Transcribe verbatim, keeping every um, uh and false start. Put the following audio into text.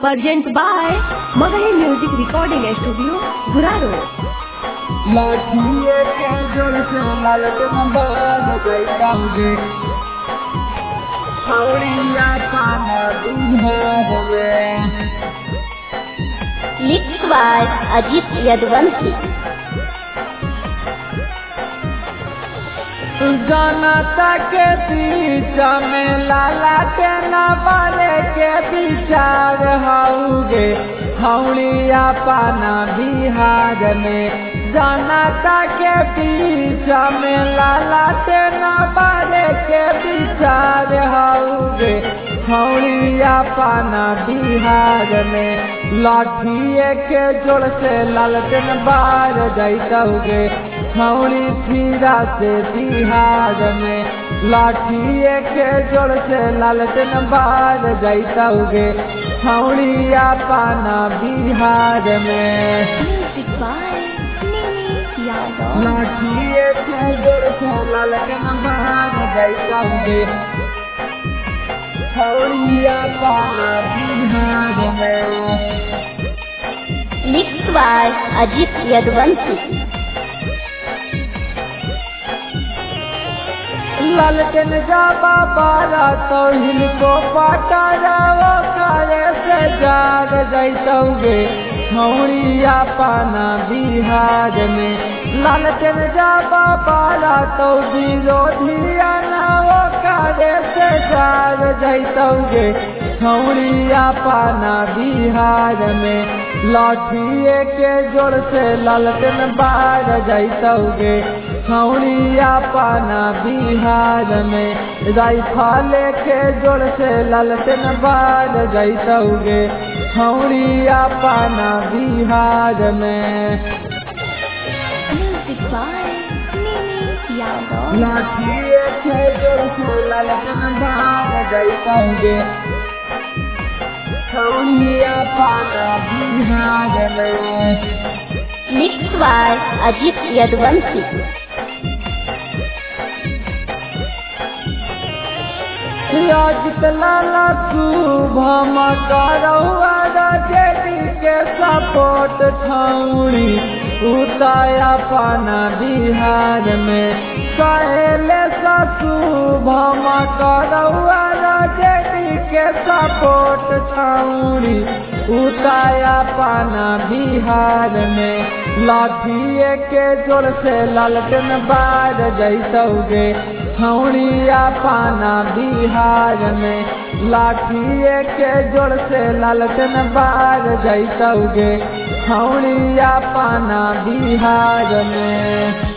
Present by Magahi Music Recording Studio, Guraro. लाठिए के जोर से लालटन बाज गई हौड़िया पाना बिहार में। Mixed by Ajit Yadvanshi. जनता के बीच में लाला के नवाले के विचार होगे हौड़िया पाना बिहार में। जनता के बीच में लाला के नवाले के विचार होगे हौड़िया पाना बिहार में। लाठिए के जोर से लालटेन बार जाइतोगे हौड़ी फिरा से बिहार में। लाठिए के जोर से लालटेन बार जाइतोगे हौड़िया पाना बिहार में। लाठिए के जोर से लालटेन बार जाइतोगे हौड़िया पाना बिहार में। Mixed by Ajit Yadvanshi. लालटेन जाबा बारा तो हिलको पाटारा वो काले से जाग जाइतोगे हौड़िया पाना बिहार में। लालटेन जाबा बारा तो विरोधिया ना वो काले से जाग जाइतोगे हौड़िया पाना बिहार में। लाठिए के जोर से लालटेन बार जाइतोगे हौड़िया पाना बिहार में। राइफल के जोर से लालटेन बार जाइतोगे हौड़िया पाना बिहार में। लाठिए के जोर से लालटेन बार जाइतोगे हौड़िया पाना बिहार में। Mixed by Ajit Yadvanshi. Ajit लाला शुभम करौआ जेडी के सपोर्ट छौड़ी उताया पाना बिहार में। कहले शुभम करौआ जेडी के सपोर्ट छौड़ी उताया पाना बिहार में। लाठिए के जोर से लालटेन बार जाइतोगे हौड़िया पाना बिहार में। लाठिए के जोर से लालटेन बार जाइतोगे हौड़िया पाना बिहार में।